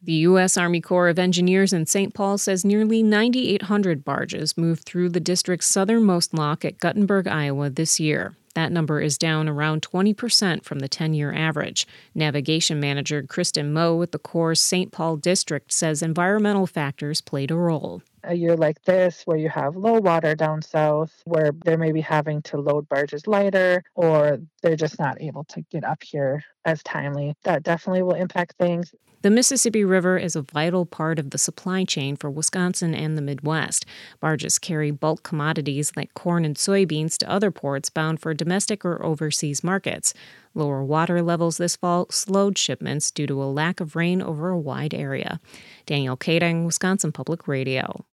The U.S. Army Corps of Engineers in St. Paul says nearly 9,800 barges moved through the district's southernmost lock at Guttenberg, Iowa this year. That number is down around 20% from the 10-year average. Navigation manager Kristen Moe with the Corps' St. Paul district says environmental factors played a role. A year like this, where you have low water down south, where they're maybe having to load barges lighter, or they're just not able to get up here as timely, that definitely will impact things. The Mississippi River is a vital part of the supply chain for Wisconsin and the Midwest. Barges carry bulk commodities like corn and soybeans to other ports bound for domestic or overseas markets. Lower water levels this fall slowed shipments due to a lack of rain over a wide area. Danielle Kading, Wisconsin Public Radio.